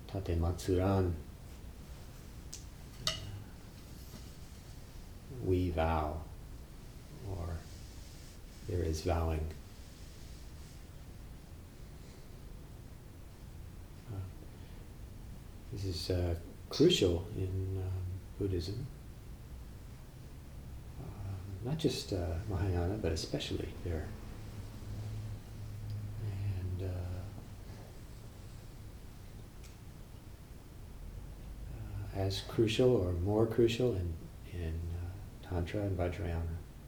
Tate Matsuran, we vow, or there is vowing. This is crucial in Buddhism, not just Mahayana, but especially there. And as crucial or more crucial in Tantra and Vajrayana.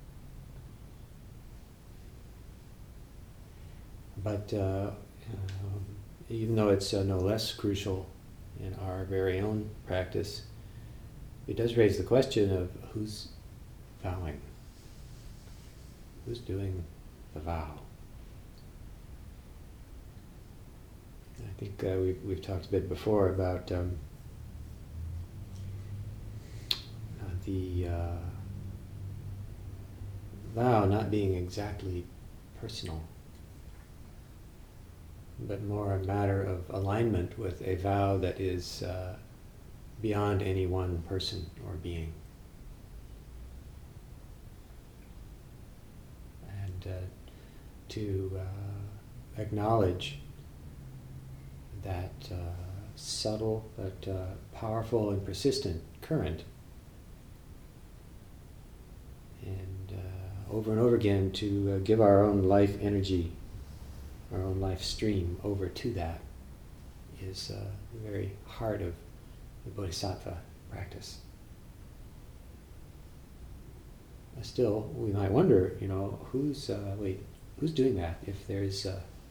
But even though it's no less crucial in our very own practice, it does raise the question of who's vowing, who's doing the vow. I think we've talked a bit before about the vow not being exactly personal, but more a matter of alignment with a vow that is beyond any one person or being. And to acknowledge that subtle but powerful and persistent current, and over and over again to give our own life energy, our own life stream over to that, is the very heart of the Bodhisattva practice. Still, we might wonder, who's doing that if there's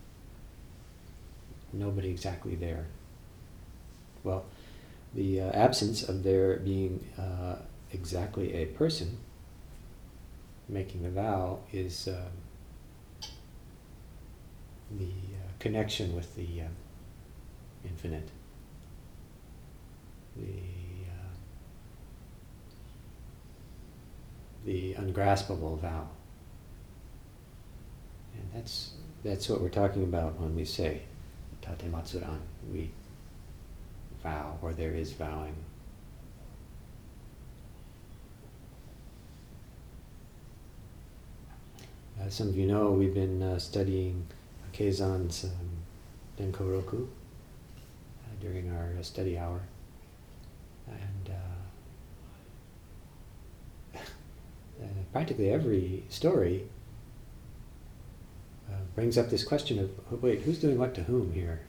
nobody exactly there? Well, the absence of there being exactly a person making the vow is the connection with the infinite, the ungraspable vow. And that's what we're talking about when we say Tate Matsuran, we vow, or there is vowing. As some of you know, we've been studying Keizan's Denkoroku during our study hour. And practically every story brings up this question of, wait, who's doing what to whom here?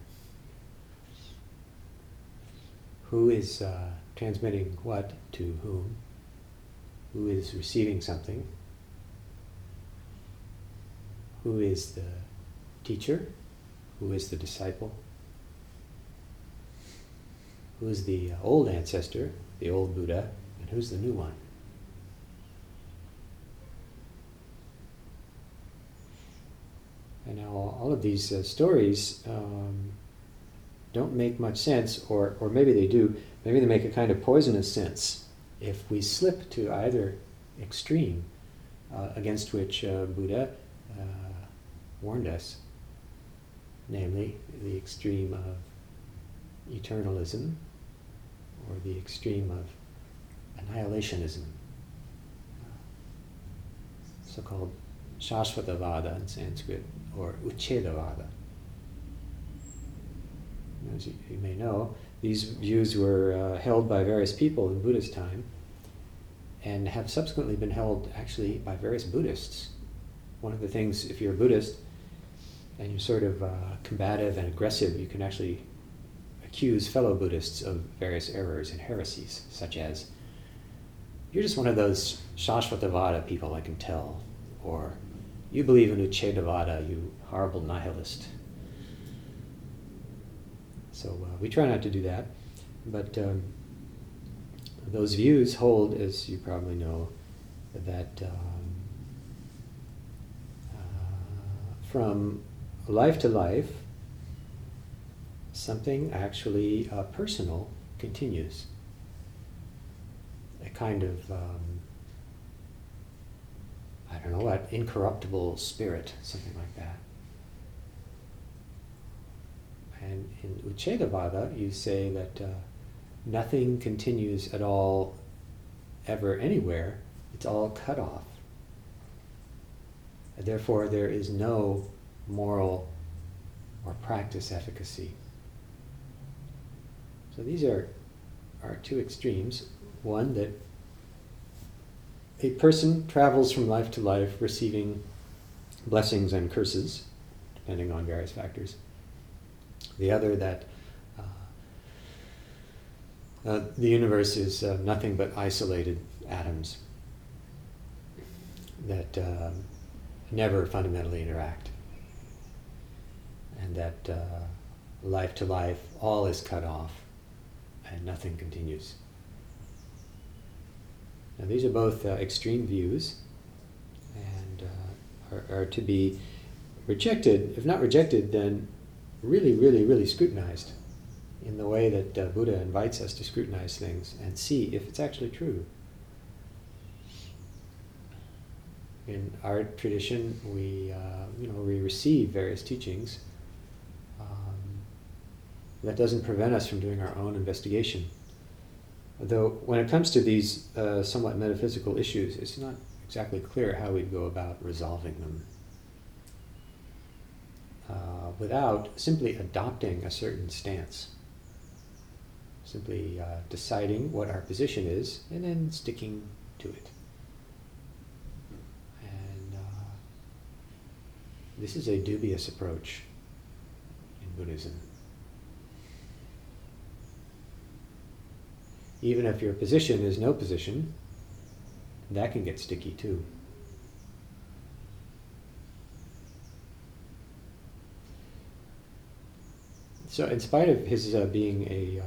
Who is transmitting what to whom? Who is receiving something? Who is the teacher? Who is the disciple? Who is the old ancestor, the old Buddha, and who's the new one? And now all of these stories don't make much sense, or maybe they do. Maybe they make a kind of poisonous sense if we slip to either extreme, against which Buddha warned us, namely the extreme of eternalism or the extreme of annihilationism, so-called Shashvatavada in Sanskrit, or Uchedavada. As you may know, these views were held by various people in Buddha's time and have subsequently been held actually by various Buddhists. One of the things, if you're a Buddhist and you're sort of combative and aggressive, you can actually accuse fellow Buddhists of various errors and heresies, such as, you're just one of those Shashvatavada people, I can tell, or you believe in Uchedavada, you horrible nihilist. So we try not to do that, but those views hold, as you probably know, that from life to life, something actually personal continues. A kind of, incorruptible spirit, something like that. in Uchedavada, you say that nothing continues at all, ever, anywhere. It's all cut off. And therefore, there is no moral or practice efficacy. So these are two extremes. One, that a person travels from life to life receiving blessings and curses, depending on various factors. The other, that the universe is nothing but isolated atoms that never fundamentally interact, and that life to life, all is cut off and nothing continues. Now, these are both extreme views, and are to be rejected. If not rejected, then really, really, really scrutinized in the way that Buddha invites us to scrutinize things and see if it's actually true. In our tradition, we receive various teachings. That doesn't prevent us from doing our own investigation. Though when it comes to these somewhat metaphysical issues, it's not exactly clear how we'd go about resolving them without simply adopting a certain stance. Simply deciding what our position is and then sticking to it. And this is a dubious approach in Buddhism. Even if your position is no position, that can get sticky too. So in spite of his being a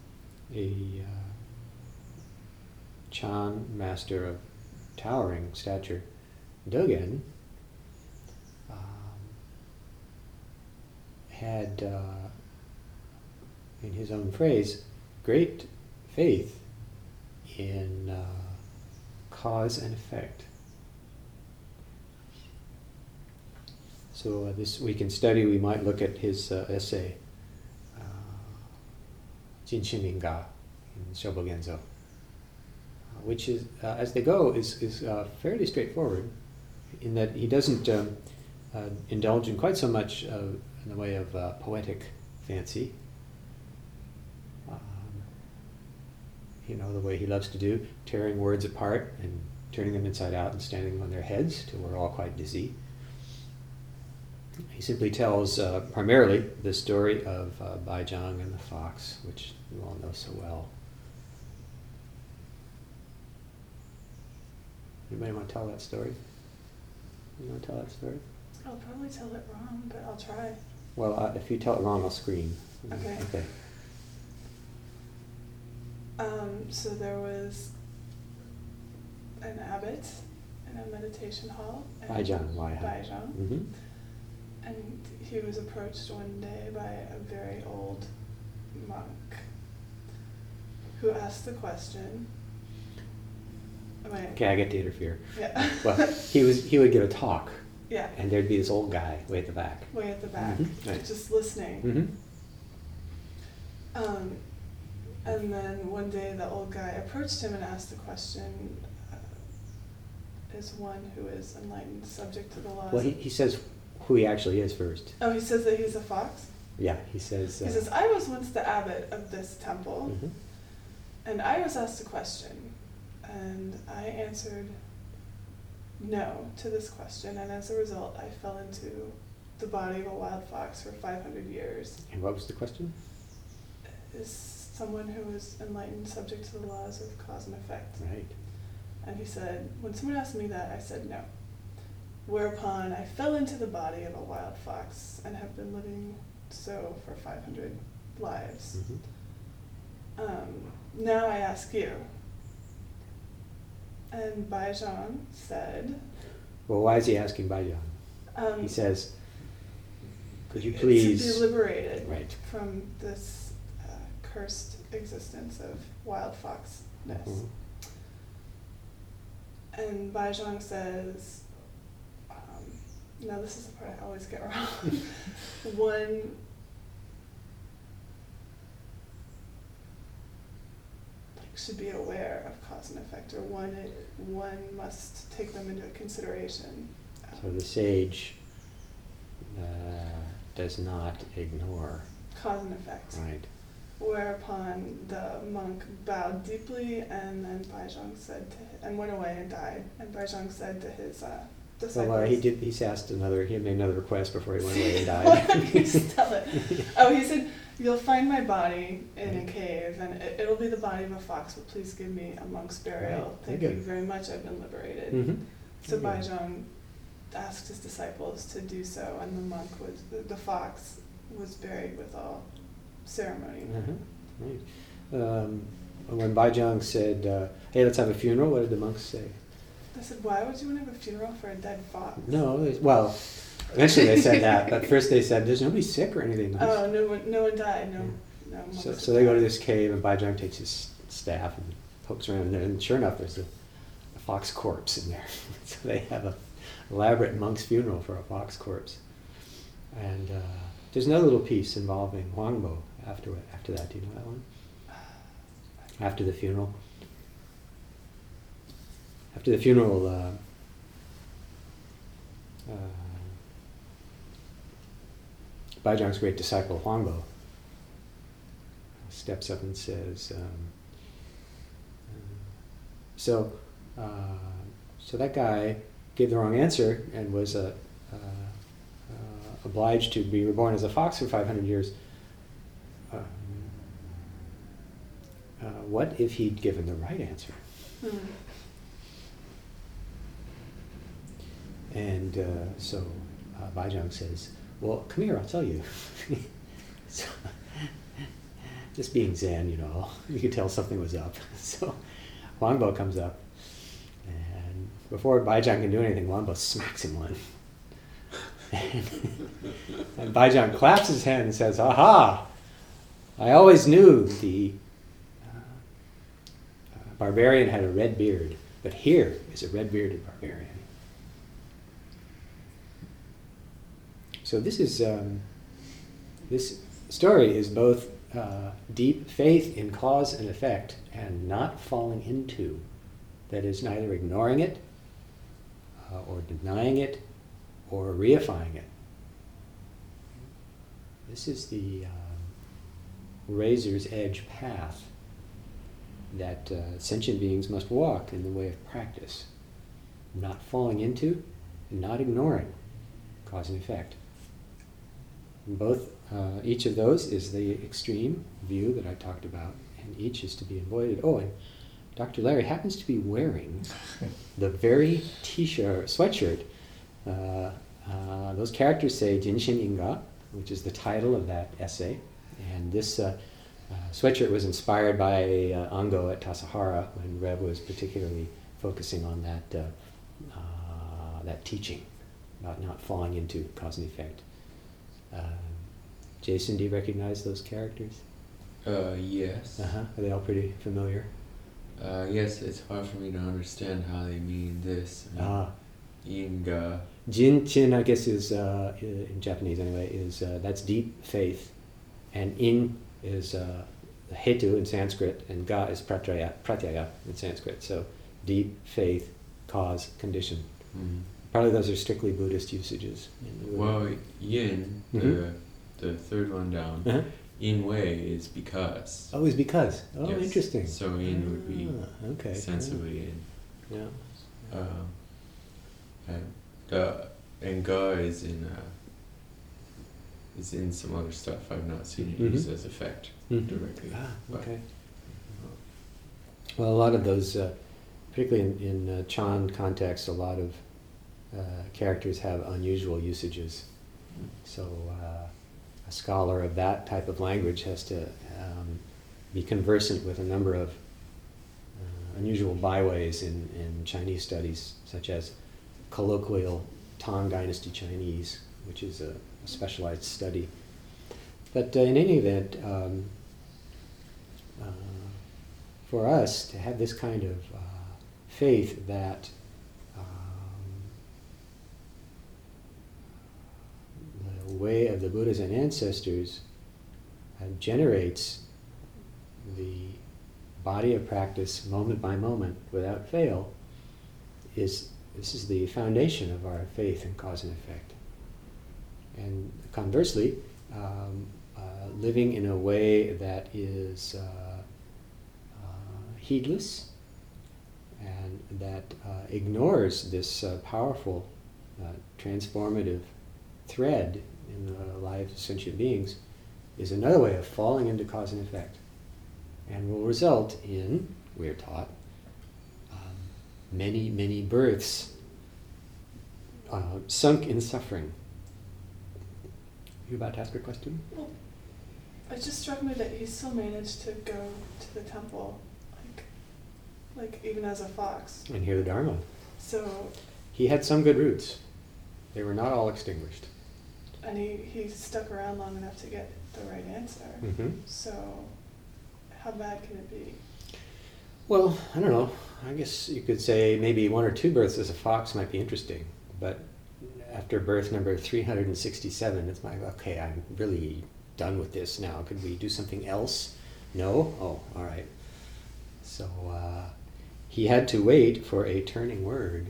Chan master of towering stature, Dogen had, in his own phrase, great faith in cause and effect. So this week in study, we might look at his essay, Jinshin Inga in Shobogenzo, which is, as they go, is fairly straightforward, in that he doesn't indulge in quite so much in the way of poetic fancy. The way he loves to do, tearing words apart and turning them inside out and standing them on their heads till we're all quite dizzy. He simply tells primarily the story of Baizhang and the fox, which you all know so well. Anybody want to tell that story? You want to tell that story? I'll probably tell it wrong, but I'll try. Well, if you tell it wrong, I'll scream. Okay. Okay. So there was an abbot in a meditation hall. Baizhang. Baizhang. Mm-hmm. And he was approached one day by a very old monk who asked the question. Okay, I get to interfere. Yeah. Well, he would give a talk. Yeah. And there'd be this old guy way at the back. Way at the back, Mm-hmm. Right. just listening. Mm-hmm. And then one day the old guy approached him and asked the question, is one who is enlightened subject to the laws? Well, he says who he actually is first. Oh, he says that he's a fox? Yeah, he says... He says, I was once the abbot of this temple, Mm-hmm. and I was asked a question, and I answered no to this question, and as a result I fell into the body of a wild fox for 500 years. And what was the question? Is someone who is enlightened subject to the laws of cause and effect? Right. And he said, when someone asked me that, I said no. Whereupon I fell into the body of a wild fox and have been living so for 500 lives. Mm-hmm. Now I ask you. And Baizhang said... Well, why is he asking Baizhang? He says, could you to please... be liberated Right. from this cursed existence of wild foxness. Mm-hmm. And Baizhang says, now this is the part I always get wrong, one should be aware of cause and effect, or one must take them into consideration. So the sage does not ignore. Cause and effect. Right. Whereupon the monk bowed deeply, and then Baizhang said and went away and died. And Baizhang said to his disciples. Well, he's asked he made another request before he went away and died. Why don't you just tell it? Oh, he said, "You'll find my body in a cave, and it'll be the body of a fox, but please give me a monk's burial. Right. Thank Very you good. very much, I've been liberated." Mm-hmm. So Very good. Baizhang asked his disciples to do so, and the fox was buried with all ceremony. Right. When Baizhang said, "Hey, let's have a funeral," what did the monks say? I said, "Why would you want to have a funeral for a dead fox?" No, well, eventually they said that, but first they said, "There's nobody sick or anything." Oh, no one died. No monks So they go to this cave, and Baizhang takes his staff and pokes around in there, and sure enough, there's a fox corpse in there. So they have an elaborate monk's funeral for a fox corpse. And there's another little piece involving Huangbo after that. Do you know that one? After the funeral. After the funeral, Baizhang's great disciple Huangbo steps up and says, so that guy gave the wrong answer and was obliged to be reborn as a fox for 500 years. What if he'd given the right answer? And so Baizhang says, "Well, come here, I'll tell you." So, just being Zen, you could tell something was up. So Huangbo comes up, and before Baizhang can do anything, Huangbo smacks him one. And Baizhang claps his hand and says, "Aha! I always knew the barbarian had a red beard, but here is a red-bearded barbarian." So this story is both deep faith in cause and effect, and not falling into. That is, neither ignoring it, or denying it, or reifying it. This is the razor's edge path that sentient beings must walk in the way of practice. Not falling into, and not ignoring cause and effect. Each of those is the extreme view that I talked about, and each is to be avoided. Oh, and Dr. Larry happens to be wearing the very sweatshirt. Those characters say Jinshin Inga, which is the title of that essay. And this sweatshirt was inspired by Ango at Tassajara, when Rev was particularly focusing on that teaching about not falling into cause and effect. Jason, do you recognize those characters? Yes. Are they all pretty familiar? Yes, it's hard for me to understand how they mean this. Inga. Jin, I guess, is in Japanese anyway, is that's deep faith, and in is hetu in Sanskrit, and ga is pratyaya in Sanskrit. So deep faith, cause, condition. Mm. Probably those are strictly Buddhist usages. Well, yin, the third one down, in way is because. Oh, is because. Oh, yes. Interesting. So in would be okay. sensibly Yeah. and ga is in some other stuff. I've not seen it used as effect directly. Okay. Well, a lot of those, particularly in Chan context, a lot of characters have unusual usages. So a scholar of that type of language has to be conversant with a number of unusual byways in Chinese studies, such as colloquial Tang Dynasty Chinese, which is a specialized study. But in any event, for us to have this kind of faith that the way of the Buddhas and ancestors generates the body of practice, moment by moment, without fail, this is the foundation of our faith in cause and effect. And conversely, living in a way that is heedless and that ignores this powerful transformative thread in the lives of sentient beings is another way of falling into cause and effect, and will result in, we are taught, many, many births sunk in suffering. You about to ask a question? Well, it just struck me that he still managed to go to the temple, like even as a fox. And hear the Dharma. So, He had some good roots. They were not all extinguished. and he stuck around long enough to get the right answer. Mm-hmm. So, how bad can it be? Well, I don't know. I guess you could say maybe 1 or 2 births as a fox might be interesting, but after birth number 367, it's like, okay, I'm really done with this now. Could we do something else? No? Oh, all right. So he had to wait for a turning word.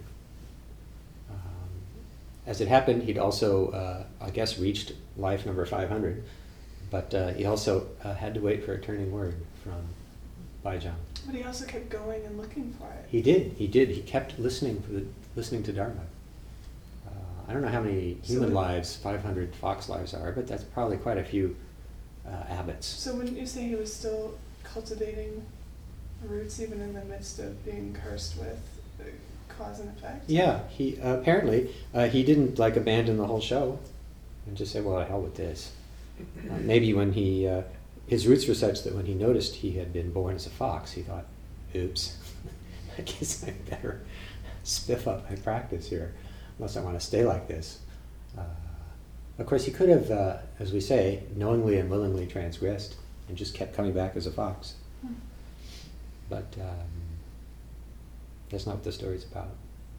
As it happened, he'd also, I guess, reached life number 500, but he also had to wait for a turning word from Baizhang. But he also kept going and looking for it. He did. He kept listening to Dharma. I don't know how many human lives 500 fox lives are, but that's probably quite a few abbots. So wouldn't you say he was still cultivating roots even in the midst of being cursed with cause and effect? Yeah, he apparently he didn't like abandon the whole show and just say, well, hell with this. Maybe when his roots were such that when he noticed he had been born as a fox, he thought, oops, I guess I better spiff up my practice here, unless I want to stay like this. Of course, he could have, as we say, knowingly and willingly transgressed and just kept coming back as a fox. But that's not what the story's about.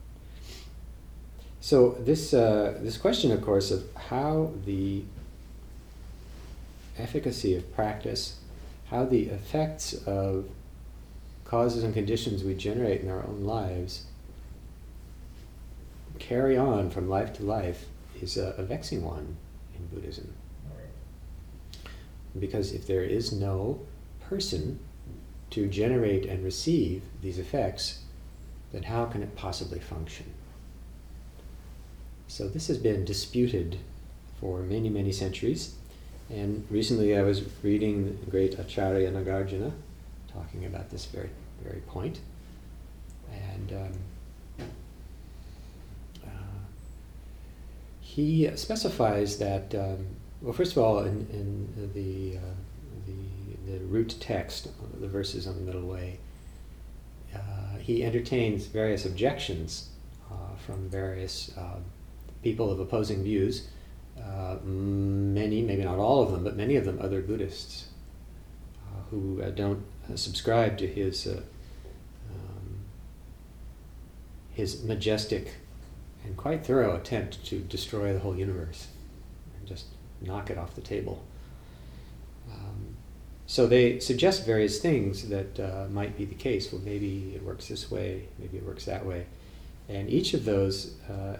So this question, of course, of how the efficacy of practice, how the effects of causes and conditions we generate in our own lives carry on from life to life is a vexing one in Buddhism. Because if there is no person to generate and receive these effects, then how can it possibly function? So this has been disputed for many, many centuries. And recently I was reading the great Acharya Nagarjuna talking about this very, very point. And he specifies that, well, first of all, in the root text, the verses on the middle way, he entertains various objections from various people of opposing views. Many, maybe not all of them, but many of them other Buddhists who don't subscribe to his majestic and quite thorough attempt to destroy the whole universe and just knock it off the table. So they suggest various things that might be the case. Well, maybe it works this way, maybe it works that way. And each of those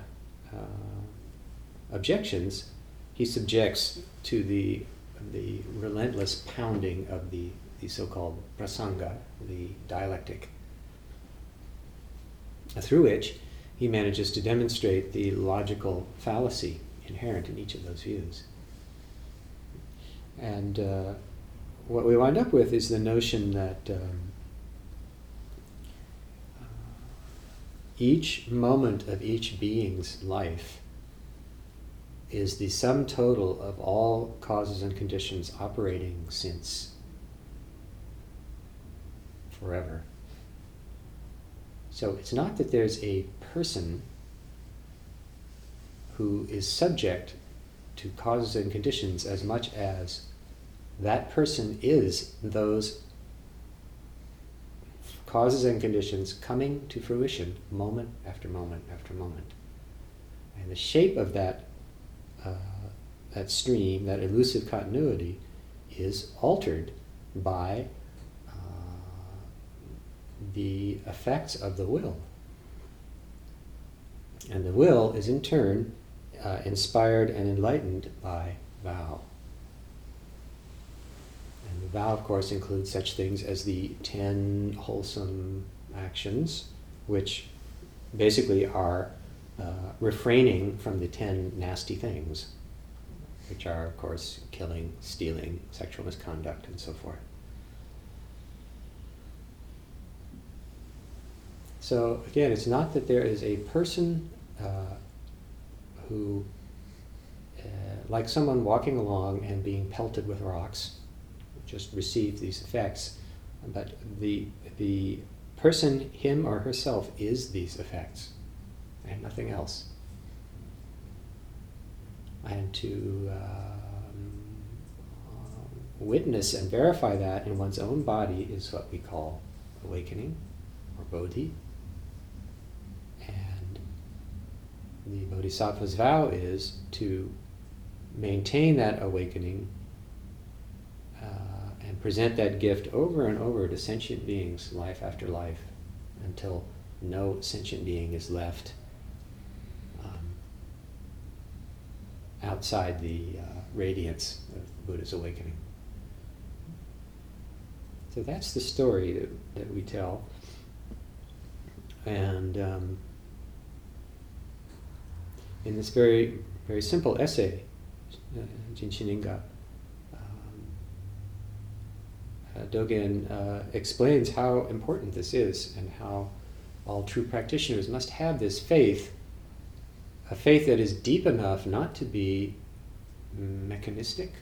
objections he subjects to the relentless pounding of the so-called prasanga, the dialectic, through which he manages to demonstrate the logical fallacy inherent in each of those views. And what we wind up with is the notion that each moment of each being's life is the sum total of all causes and conditions operating since forever. So it's not that there's a person who is subject to causes and conditions as much as that person is those causes and conditions coming to fruition moment after moment after moment. And the shape of that stream, that elusive continuity, is altered by the effects of the will. And the will is in turn inspired and enlightened by vow. And the vow, of course, includes such things as the 10 wholesome actions, which basically are refraining from the 10 nasty things, which are, of course, killing, stealing, sexual misconduct, and so forth. So again, it's not that there is a person who, like someone walking along and being pelted with rocks, just receives these effects, but the person, him or herself, is these effects and nothing else. And to witness and verify that in one's own body is what we call awakening or bodhi. And the bodhisattva's vow is to maintain that awakening and present that gift over and over to sentient beings, life after life, until no sentient being is left outside the radiance of Buddha's awakening. So that's the story that we tell. And in this very, very simple essay, Jinshininga, Dogen explains how important this is and how all true practitioners must have this faith, a faith that is deep enough not to be mechanistic,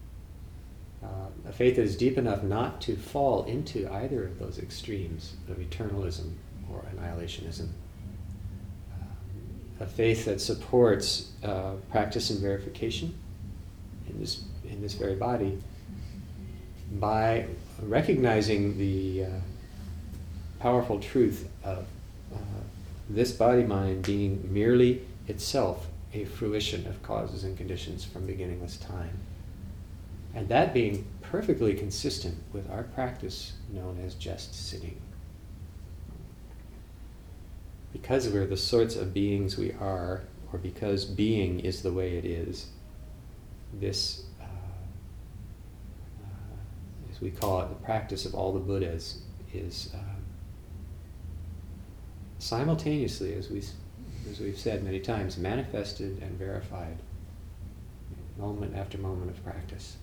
a faith that is deep enough not to fall into either of those extremes of eternalism or annihilationism, a faith that supports practice and verification in this very body by recognizing the powerful truth of this body-mind being merely itself a fruition of causes and conditions from beginningless time. And that being perfectly consistent with our practice known as just sitting. Because we're the sorts of beings we are, or because being is the way it is, this, as we call it, the practice of all the Buddhas is simultaneously, as we've said many times, manifested and verified, moment after moment of practice.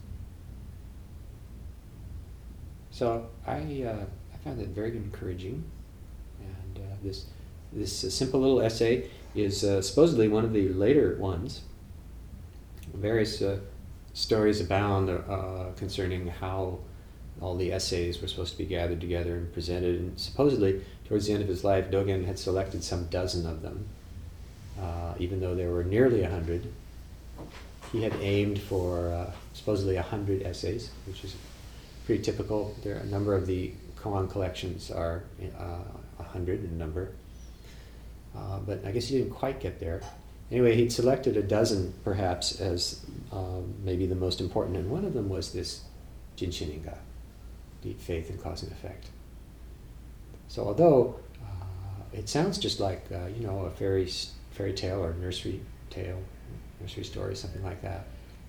So I found that very encouraging, and this simple little essay is supposedly one of the later ones. Various stories abound concerning how all the essays were supposed to be gathered together and presented, and supposedly towards the end of his life, Dogen had selected some dozen of them, even though there were nearly 100. He had aimed for supposedly 100 essays, which is pretty typical. There are a number of the koan collections are 100 in number, but I guess he didn't quite get there. Anyway, he'd selected a dozen, perhaps, as maybe the most important, and one of them was this Jinshininga, deep faith in cause and effect. So although it sounds just like a fairy tale or nursery story, something like that,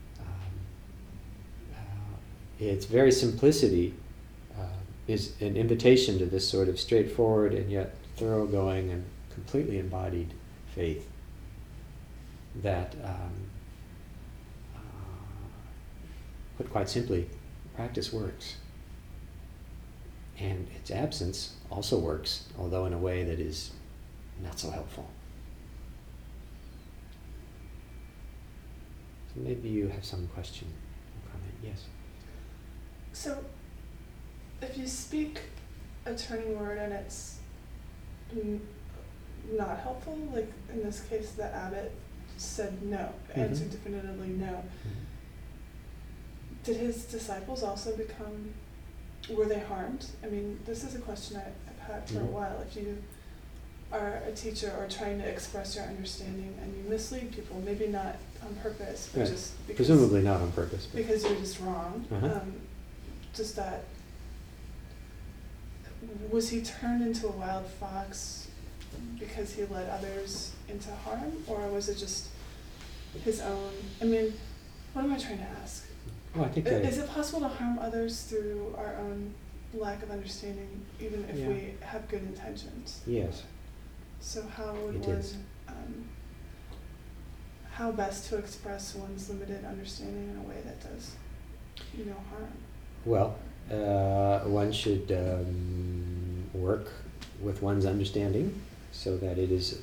its very simplicity is an invitation to this sort of straightforward and yet thoroughgoing and completely embodied faith that, put quite simply, practice works. And its absence also works, although in a way that is not so helpful. So maybe you have some question or comment. Yes? So, if you speak a turning word and it's not helpful, like in this case the abbot said no, answered definitively no, did his disciples also were they harmed? I mean, this is a question I've had for a while. If you are a teacher or trying to express your understanding and you mislead people, maybe not on purpose, but just because... Presumably not on purpose. Because you're just wrong. Just that... was he turned into a wild fox because he led others into harm, or was it just his own? I mean, what am I trying to ask? Well, I think Is it possible to harm others through our own lack of understanding, even if Yeah. we have good intentions? yes. So how would It one, is. how best to express one's limited understanding in a way that does, harm? Well, one should work with one's understanding so that it is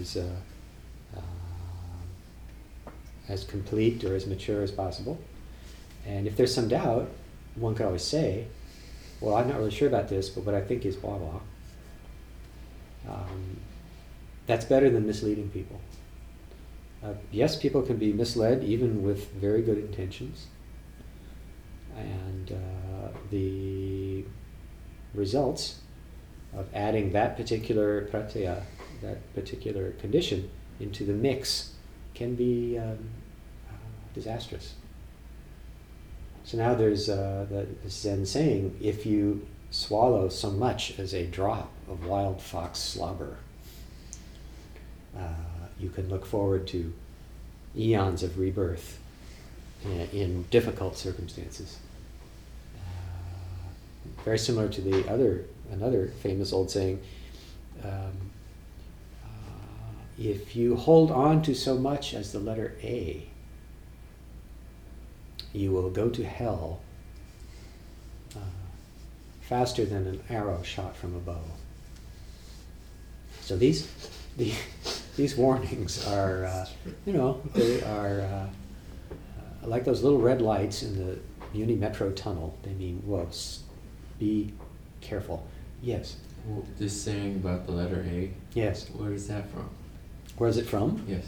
as complete or as mature as possible. And if there's some doubt, one could always say, well, I'm not really sure about this, but what I think is blah, blah. That's better than misleading people. Yes, people can be misled even with very good intentions. And the results of adding that particular pratyaya, that particular condition, into the mix can be disastrous. So now there's the Zen saying, if you swallow so much as a drop of wild fox slobber, you can look forward to eons of rebirth in difficult circumstances. Very similar to another famous old saying, if you hold on to so much as the letter A, you will go to hell faster than an arrow shot from a bow. So these warnings are, they are like those little red lights in the Muni Metro tunnel. They mean, whoa, be careful. Yes. Well, this saying about the letter A. Yes. Where is that from? Where is it from? Yes.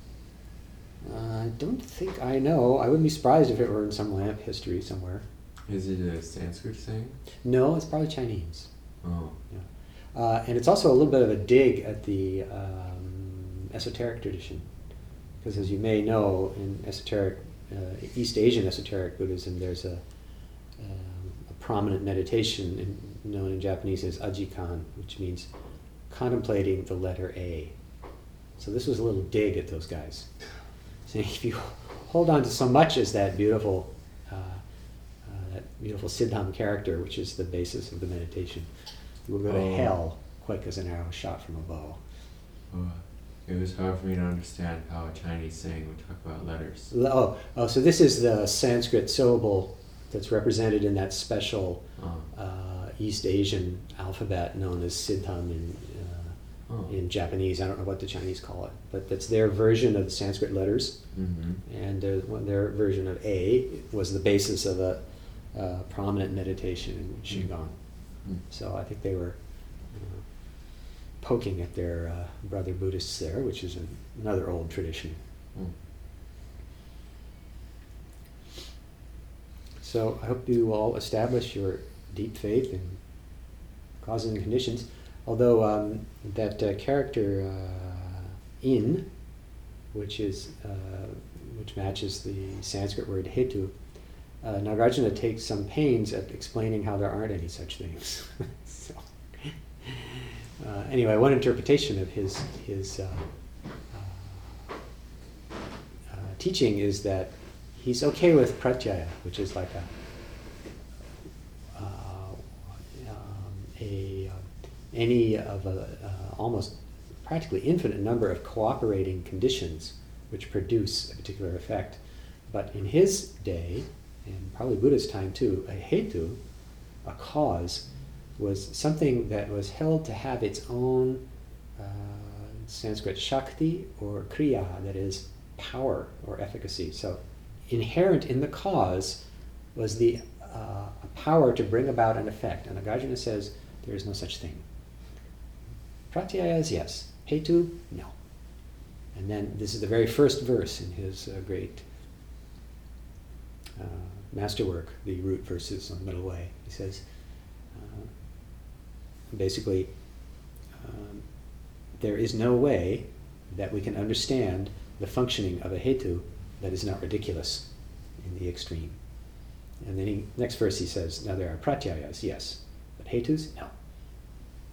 I don't think I know. I wouldn't be surprised if it were in some lamp history somewhere. Is it a Sanskrit saying? No, it's probably Chinese. Oh. Yeah. And it's also a little bit of a dig at the esoteric tradition. Because as you may know, in esoteric, East Asian esoteric Buddhism, there's a prominent meditation known in Japanese as Ajikan, which means contemplating the letter A. So this was a little dig at those guys. So if you hold on to so much as that beautiful Siddham character, which is the basis of the meditation, you will go to hell quick as an arrow shot from a bow. Oh. It was hard for me to understand how a Chinese saying would talk about letters. So this is the Sanskrit syllable that's represented in that special East Asian alphabet known as Siddham in Japanese. I don't know what the Chinese call it, but that's their version of the Sanskrit letters. Mm-hmm. And their version of A was the basis of a prominent meditation in Qigong. Mm-hmm. So I think they were poking at their brother Buddhists there, which is another old tradition. Mm. So I hope you all establish your deep faith in causes and conditions. Although that character in, which matches the Sanskrit word hetu, Nagarjuna takes some pains at explaining how there aren't any such things. So, anyway, one interpretation of his teaching is that he's okay with pratyaya, which is like any of almost practically infinite number of cooperating conditions which produce a particular effect. But in his day, and probably Buddha's time too, a hetu, a cause, was something that was held to have its own Sanskrit shakti or kriya, that is power or efficacy. So inherent in the cause was the power to bring about an effect. And Nagarjuna says there is no such thing. Pratyayas, yes. Hetu, no. And then this is the very first verse in his great masterwork, the root verses on the middle way. He says, basically, there is no way that we can understand the functioning of a hetu that is not ridiculous in the extreme. And then next verse he says, now there are pratyayas, yes, but hetus, no.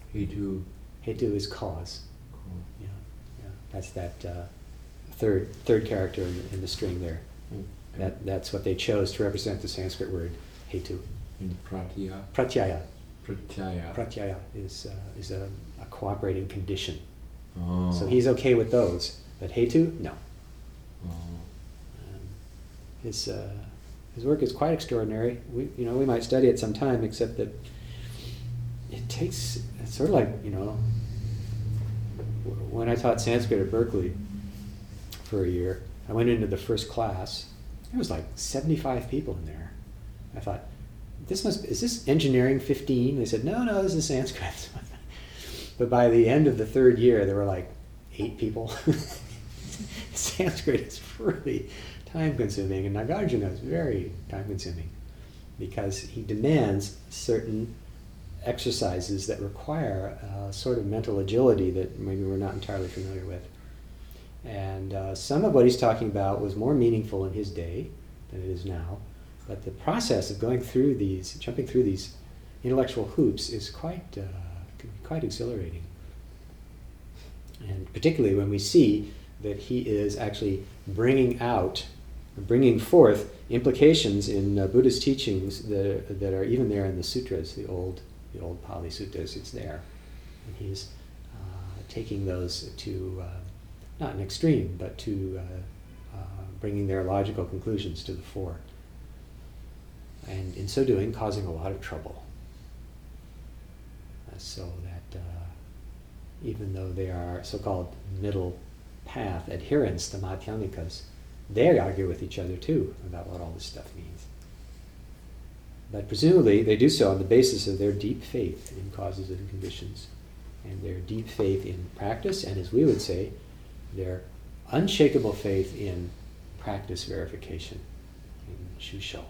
Hetu. Hetu is cause. Cool. Yeah, yeah. That's that third character in the string there. That's what they chose to represent the Sanskrit word hetu. In Pratyaya. Pratyaya. Pratyaya. Pratyaya is a cooperating condition. Oh. So he's okay with those, but hetu, no. Oh. His work is quite extraordinary. We might study it sometime, except that it's sort of like, when I taught Sanskrit at Berkeley for a year, I went into the first class. There was like 75 people in there. I thought, is this engineering 15? They said, no, this is Sanskrit. But by the end of the third year, there were like 8 people. Sanskrit is really time-consuming, and Nagarjuna is very time-consuming because he demands certain exercises that require a sort of mental agility that maybe we're not entirely familiar with. And some of what he's talking about was more meaningful in his day than it is now, but the process of jumping through these intellectual hoops is quite exhilarating. And particularly when we see that he is actually bringing forth implications in Buddhist teachings that are even there in the sutras, the old Pali sutras. It's there, and he's taking those to not an extreme, but to bringing their logical conclusions to the fore, and in so doing, causing a lot of trouble. So that even though they are so-called middle path adherents, the Madhyamikas, they argue with each other too about what all this stuff means. But presumably they do so on the basis of their deep faith in causes and conditions, and their deep faith in practice, and as we would say, their unshakable faith in practice verification, in Shusho.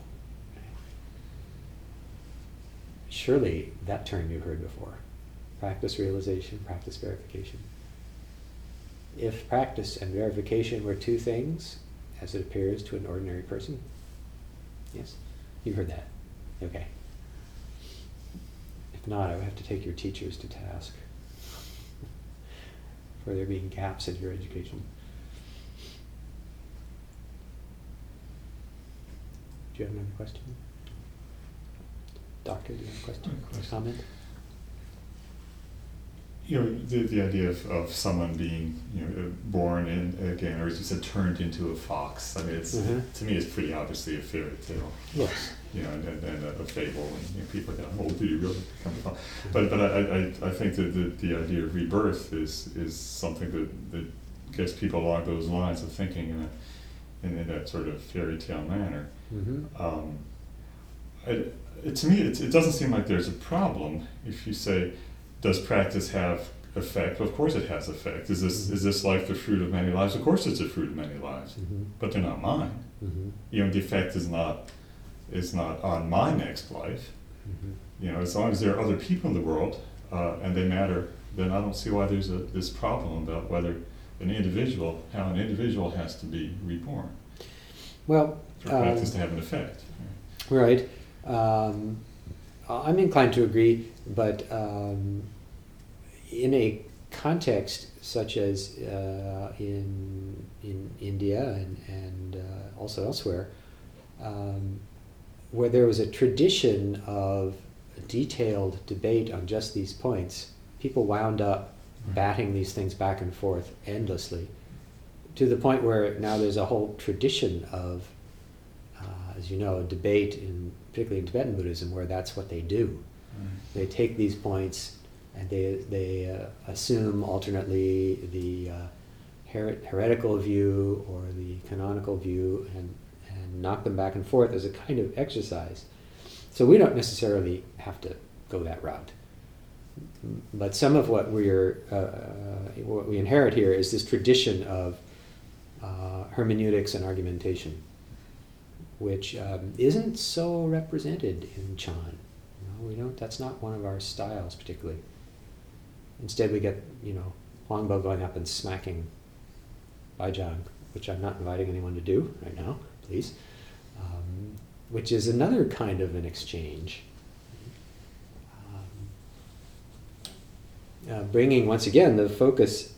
Surely that term you've heard before. Practice realization, practice verification. If practice and verification were two things, as it appears to an ordinary person, yes? You've heard that? Okay. If not, I would have to take your teachers to task for there being gaps in your education. Do you have another question? Doctor, do you have a question? Comment? The idea of someone being, born in, again, or as you said, turned into a fox. I mean, it's to me, it's pretty obviously a fairy tale. Yes. And a fable, and people go, "Oh, do you really become a fox?" But I think that the idea of rebirth is something that gets people along those lines of thinking in that sort of fairy tale manner. Mm-hmm. To me, it doesn't seem like there's a problem if you say, does practice have effect? Well, of course it has effect. Is this life the fruit of many lives? Of course it's a fruit of many lives, but they're not mine. The effect is not on my next life. As long as there are other people in the world and they matter, then I don't see why there's this problem about how an individual has to be reborn. Well, for practice to have an effect. Right. I'm inclined to agree, but in a context such as in India and also elsewhere, where there was a tradition of detailed debate on just these points, people wound up batting these things back and forth endlessly, to the point where now there's a whole tradition of, as you know, debate, particularly in Tibetan Buddhism, where that's what they do. They take these points and they assume alternately the heretical view or the canonical view and knock them back and forth as a kind of exercise. So we don't necessarily have to go that route. But some of what we inherit here is this tradition of hermeneutics and argumentation, which isn't so represented in Chan. We don't. That's not one of our styles particularly. Instead, we get Huangbo going up and smacking Baizhang, which I'm not inviting anyone to do right now, please. Which is another kind of an exchange. bringing once again the focus,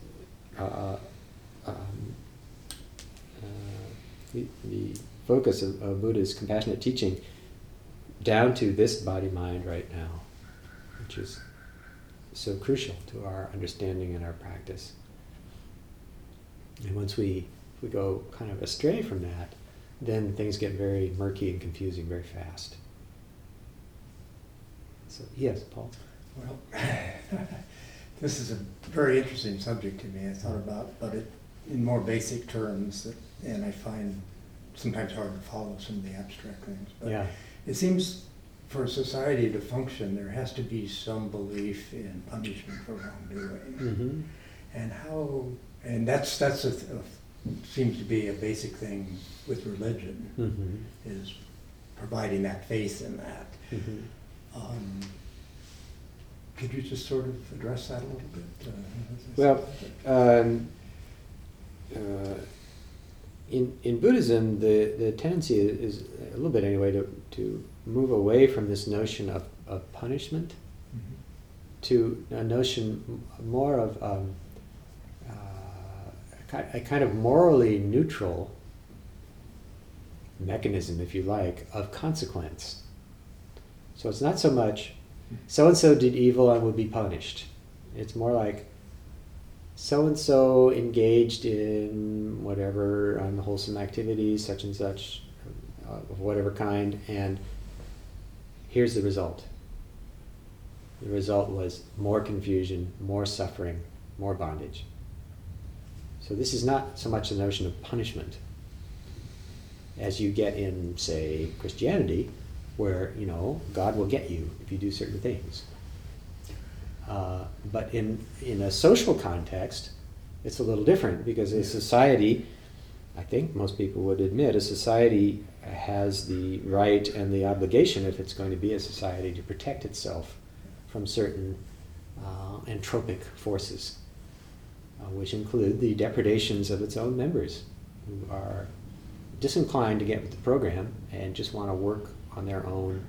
the focus of Buddha's compassionate teaching down to this body-mind right now, which is so crucial to our understanding and our practice. And once we go kind of astray from that, then things get very murky and confusing very fast. So, yes, Paul? Well, this is a very interesting subject to me. I thought about it in more basic terms, and I find sometimes hard to follow some of the abstract things. But Yeah. it seems for a society to function, there has to be some belief in punishment for wrongdoing. Mm-hmm. And that's seems to be a basic thing with religion, Mm-hmm. is providing that faith in that. Mm-hmm. Could you just sort of address that a little bit? Well, in Buddhism, the tendency is a little bit anyway to move away from this notion of punishment to a notion more of a kind of morally neutral mechanism, if you like, of consequence. So it's not so much so-and-so did evil and will be punished. It's more like so-and-so engaged in whatever unwholesome activities, such and such, of whatever kind, and here's the result. The result was more confusion, more suffering, more bondage. So this is not so much the notion of punishment as you get in, say, Christianity, where, God will get you if you do certain things. But in a social context, it's a little different, because a society, I think most people would admit, a society has the right and the obligation, if it's going to be a society, to protect itself from certain entropic forces, which include the depredations of its own members, who are disinclined to get with the program and just want to work on their own,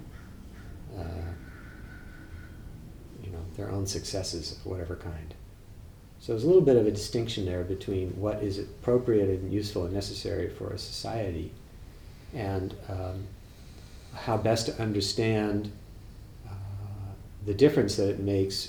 their own successes of whatever kind. So there's a little bit of a distinction there between what is appropriate and useful and necessary for a society, and how best to understand the difference that it makes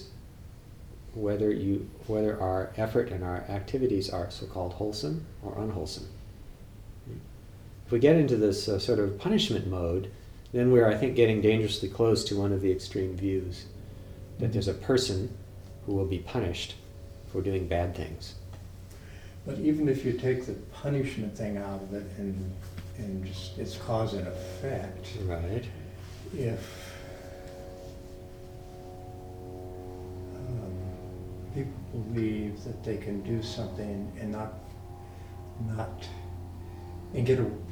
whether our effort and our activities are so-called wholesome or unwholesome. If we get into this sort of punishment mode, then we're, I think, getting dangerously close to one of the extreme views, that there's a person who will be punished for doing bad things. But even if you take the punishment thing out of it and just its cause and effect, Right. if people believe that they can do something and not and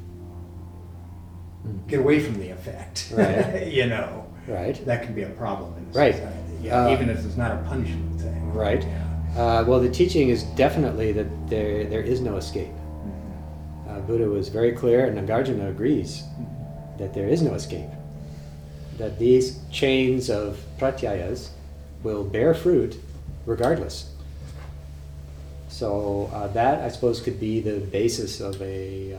get away from the effect, Right. Right. that can be a problem in a Right. society. Even if it's not a punishment thing. Right. Yeah. Well, the teaching is definitely that there is no escape. Buddha was very clear, and Nagarjuna agrees, that there is no escape. That these chains of pratyayas will bear fruit regardless. So that, I suppose, could be the basis of a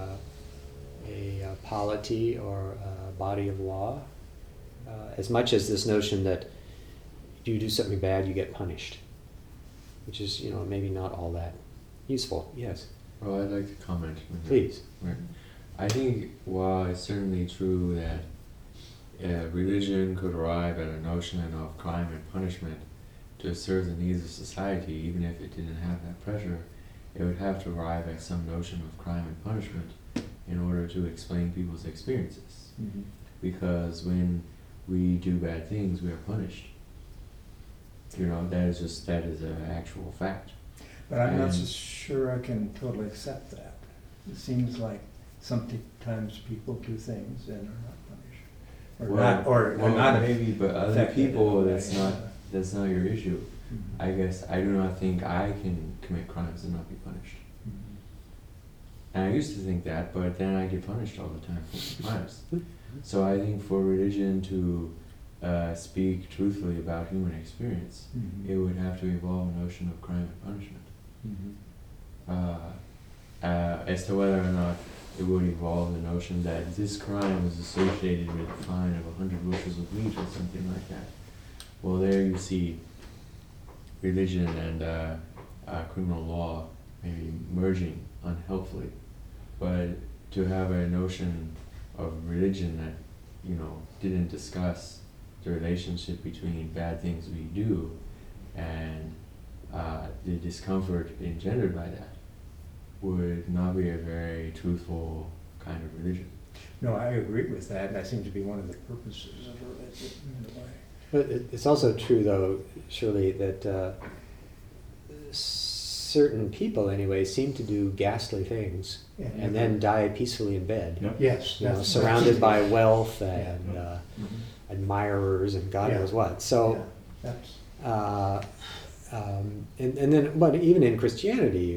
polity or a body of law, as much as this notion that if you do something bad, you get punished, which is, maybe not all that useful. Yes. Well, I'd like to comment. Please. Right. I think, while it's certainly true that religion could arrive at a notion of crime and punishment to serve the needs of society, even if it didn't have that pressure, it would have to arrive at some notion of crime and punishment in order to explain people's experiences. Mm-hmm. Because when we do bad things, we are punished. That is an actual fact. But I'm not And- so sure I can totally accept that. It seems like sometimes people do things and are not punished, or not maybe, but other affected in a people, way. that's not your issue. Mhm. I guess I do not think I can commit crimes and not be punished. Mhm. And I used to think that, but then I get punished all the time for crimes. So I think for religion to speak truthfully about human experience, Mhm. it would have to involve a notion of crime and punishment. As to whether or not it would involve the notion that this crime was associated with a fine of 100 bushels of wheat or something like that. Well, there you see religion and criminal law maybe merging unhelpfully. But to have a notion of religion that, didn't discuss the relationship between bad things we do and the discomfort engendered by that would not be a very truthful kind of religion. No, I agree with that. That seems to be one of the purposes of religion in a way. But it's also true, though, surely, that certain people, anyway, seem to do ghastly things Yeah. and then die peacefully in bed. Yep. Yes. Surrounded by wealth and Mhm. admirers and God Yeah. knows what. So, Yeah, that's, and then, but even in Christianity,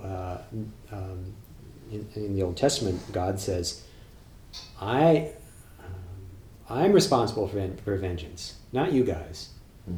in the Old Testament, God says, I'm responsible for vengeance, not you guys. Hmm.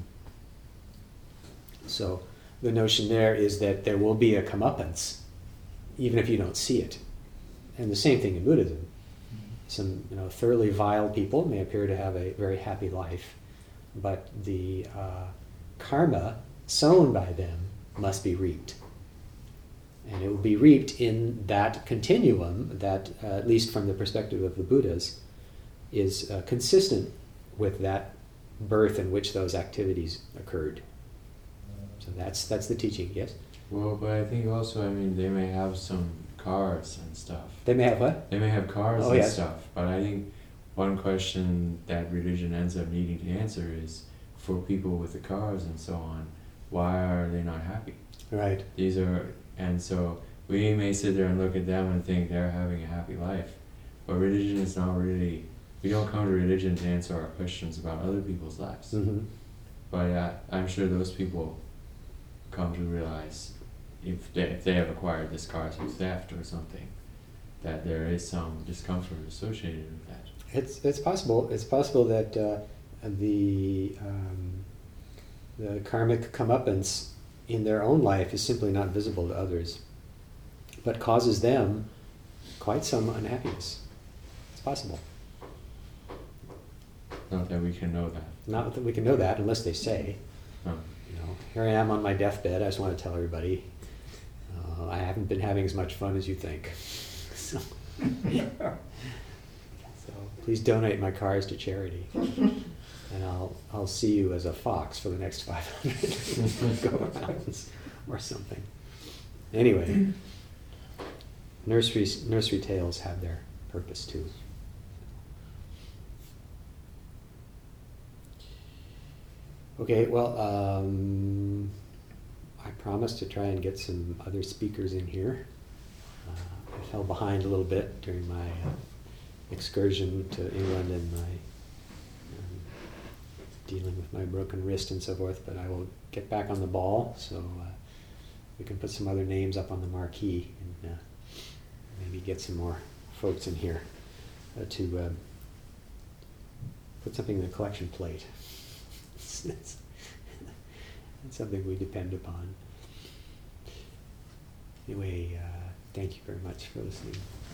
So the notion there is that there will be a comeuppance, even if you don't see it. And the same thing in Buddhism. Some thoroughly vile people may appear to have a very happy life, but the karma sown by them must be reaped. And it will be reaped in that continuum that, at least from the perspective of the Buddhas, is consistent with that birth in which those activities occurred. So that's the teaching, yes? Well, but I think also, they may have some cars and stuff. They may have what? They may have cars Oh, and yes. stuff, but I think one question that religion ends up needing to answer is, for people with the cars and so on, why are they not happy? Right. And so we may sit there and look at them and think they're having a happy life, but religion is not really, we don't come to religion to answer our questions about other people's lives. Mm-hmm. But I'm sure those people come to realize, if they have acquired this car through theft or something, that there is some discomfort associated with that. It's possible. It's possible that the karmic comeuppance in their own life is simply not visible to others, but causes them quite some unhappiness. It's possible. Not that we can know that. Not that we can know that unless they say, No. here I am on my deathbed. I just want to tell everybody I haven't been having as much fun as you think. So please donate my cars to charity. And I'll see you as a fox for the next 500 go-rounds or something. Anyway, nursery tales have their purpose too. Okay, well, I promised to try and get some other speakers in here. I fell behind a little bit during my excursion to England and my dealing with my broken wrist and so forth, but I will get back on the ball, so we can put some other names up on the marquee and maybe get some more folks in here to put something in the collection plate. It's something we depend upon. Anyway, thank you very much for listening.